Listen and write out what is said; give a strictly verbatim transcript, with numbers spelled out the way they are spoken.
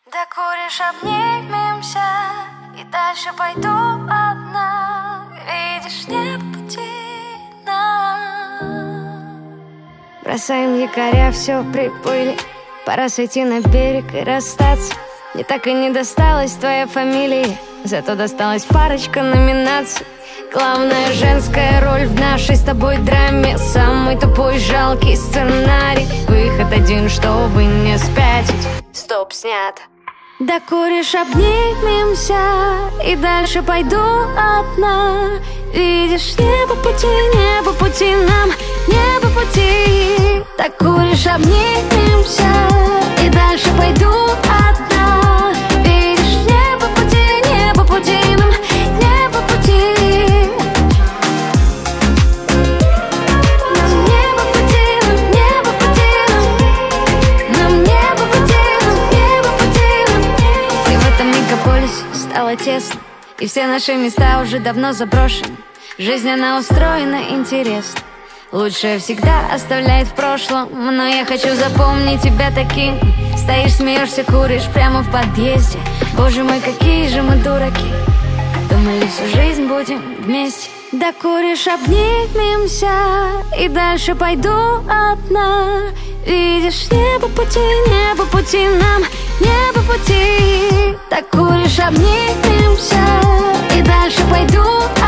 Докуришь, обнимемся, и дальше пойду одна. Видишь, нет пути нам. Бросаем якоря, все приплыли. Пора сойти на берег и расстаться. Мне так и не досталась твоя фамилия, зато досталась парочка номинаций. Главная женская роль в нашей с тобой драме. Самый тупой жалкий сценарий. Выход один, чтобы не спятить. Стоп, снято. Докуришь, обнимемся, и дальше пойду одна. Видишь, не по пути, не по пути нам, не по пути. Докуришь, обнимемся, и дальше пойду одна. Видишь, не по пути, не по пути нам, не по пути. Нам не по пути, нам не по пути, нам не по пути, нам не по пути. И в этом мегаполисе стало тесно, и все наши места уже давно заброшены. Жизнь, она устроена интересно. Лучшее всегда оставляет в прошлом, но я хочу запомнить тебя таким. Стоишь, смеешься, куришь прямо в подъезде. Боже мой, какие же мы дураки. Думали, всю жизнь будем вместе. Докуришь, обнимемся, и дальше пойду одна. Видишь, не по пути, не по пути нам, не по пути. Докуришь, обнимемся, и дальше пойду